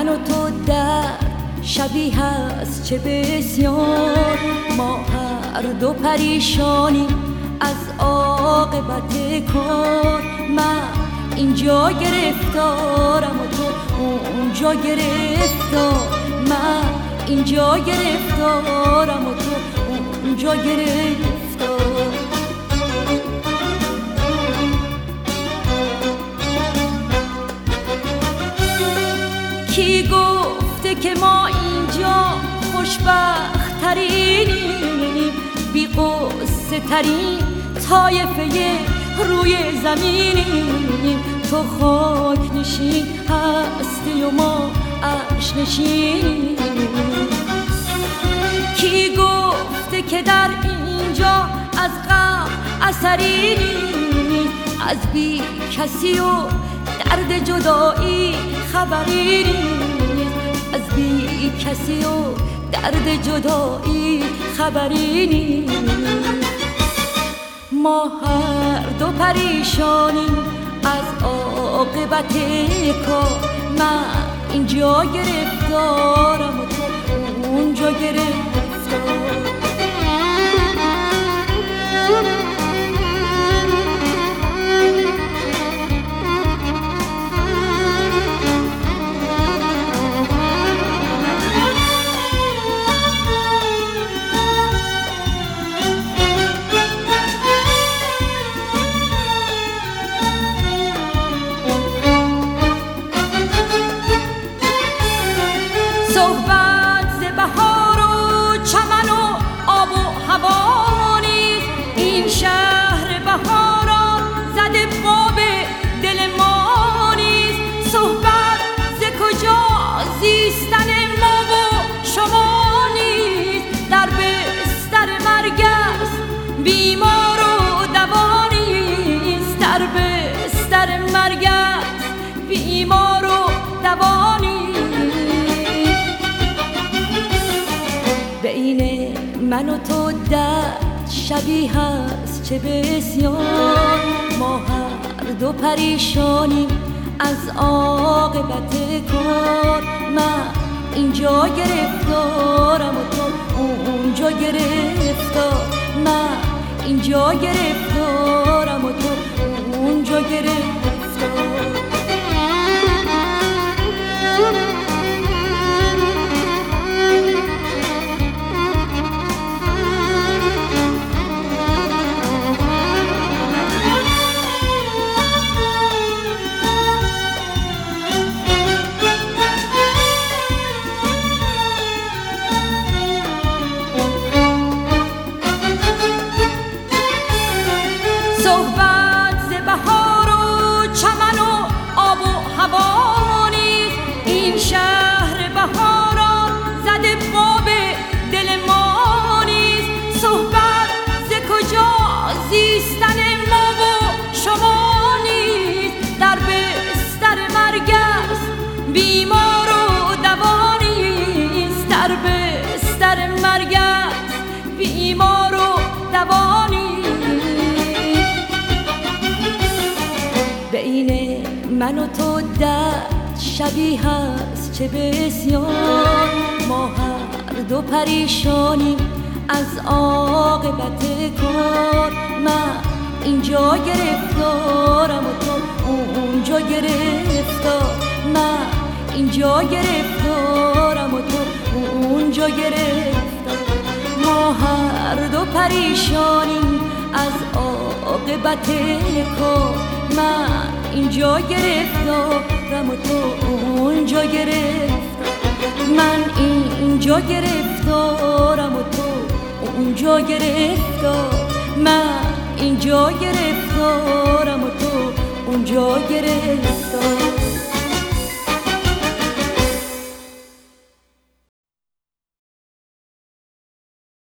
من و تو در شبیه هست چه بسیار، ما هر دو پریشانیم از عاقبت کار. من اینجا گرفتارم و تو اونجا گرفتار، من اینجا گرفتارم و تو اونجا گرفتار. کی گفته که ما اینجا خوشبخت ترینیم، بی قصه ترین طایفه روی زمینیم. تو خاک نشین هستی و ما عرش نشینیم. کی گفته که در اینجا از غم اثری نیست، از بی کسی و درد جدایی خبری نیست، از بی کسی و درد جدایی خبری نیست. ما هر دو پریشانیم از عاقبت کار، من اینجا گرفتارم و تو اونجا گرفتار. صحبت ز بهار و چمن و آب و هوا نیست، این شهر بهاران زده باب دل ما نیست. صحبت ز کجا زیستن ما و شما نیست، در بستر مرگ است بیمار و دوا نیست، در بستر مرگ است بیمار و دوا نیست. بین من و تو درد شبیه هست چه بسیار، ما هر دو پریشانیم از عاقبت کار. من اینجا گرفتارم و تو اونجا گرفتار، من اینجا گرفتارم و تو اونجا گرفتار. صحبت ز بهار و چمن و آب و هوا نیست، این شهر بهاران زده باب دل ما نیست. صحبت ز کجا زیستن ما و شما نیست، در بستر مرگ است بیمار و دوا نیست، در بستر مرگ است بیمار و دوا نیست. بین من و تو درد شبیه هست چه بسیار، ما هر دو پریشانیم از عاقبت کار. من اینجا گرفتارم و تو اونجا گرفتار، من اینجا گرفتارم و تو اونجا گرفتار. ما هر دو پریشانیم از عاقبت کار، من اینجا گرفتارم و تو اونجا گرفتار، من اینجا گرفتارم و تو اونجا گرفتار، من اینجا گرفتارم و تو اونجا گرفتار.